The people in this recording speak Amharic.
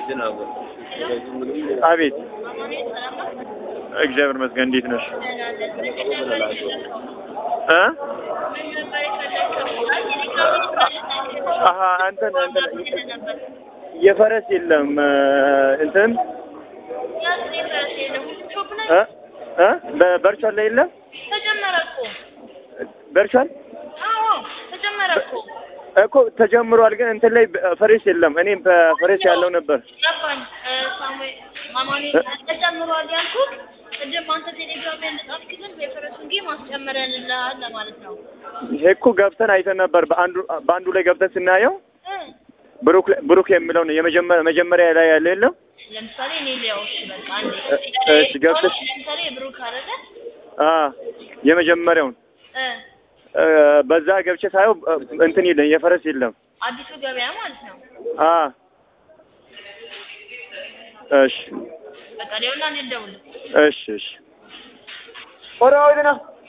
አቤት እግዚአብሔር ይመስገን እንዴት ነሽ አንተን የፈረስ የለም እንትን በበርቻል ላይ የለም ተጀመረ እኮ በርቻል አዎ ተጀመረ እኮ ተጀምሯል ግን እንትን ላይ ፈረስ የለም እኔ በፈረስ ያለው ነበር ያባን ሳሙኤል ማማኔ ተጀምሯል ያልኩት እንደ አንተ ቴሌግራም ላይ እንደጻፍክልን የፈረሱን ጌም አስጨምረንልሃል ለማለት ነው ይሄ እኮ ገብተን አይተን ነበር በአንዱ ላይ ገብተን ስናየው ብሩክ የሚለው ነው የመጀመሪያ ላይ ያለ የለም ለምሳሌ እኔ ሊያው በቃ አንዴ እሺ ገብተሽ ለምሳሌ ብሩክ አይደለ የመጀመሪያውን በዛ ገብቼ ሳየው እንትን ይለኝ የፈረስ የለም አዲሱ ገበያ ማለት ነው እሺ በቃ ደውልና እንደውል እሺ ኦራው ይደና